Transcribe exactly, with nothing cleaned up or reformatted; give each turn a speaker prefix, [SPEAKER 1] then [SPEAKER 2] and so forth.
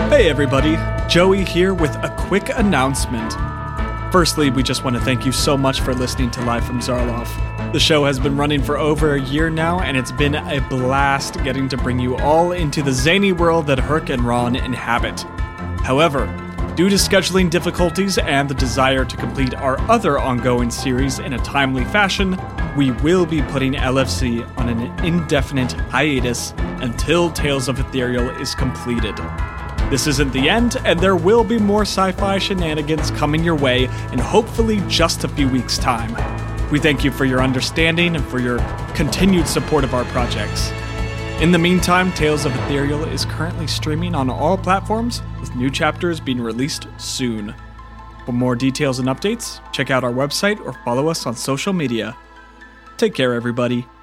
[SPEAKER 1] Hey everybody, Joey here with a quick announcement. Firstly, we just want to thank you so much for listening to Live from Zarlof. The show has been running for over a year now, and it's been a blast getting to bring you all into the zany world that Herc and Ron inhabit. However, due to scheduling difficulties and the desire to complete our other ongoing series in a timely fashion, we will be putting L F C on an indefinite hiatus until Tales of Ethereal is completed. This isn't the end, and there will be more sci-fi shenanigans coming your way in hopefully just a few weeks' time. We thank you for your understanding and for your continued support of our projects. In the meantime, Tales of Ethereal is currently streaming on all platforms, with new chapters being released soon. For more details and updates, check out our website or follow us on social media. Take care, everybody.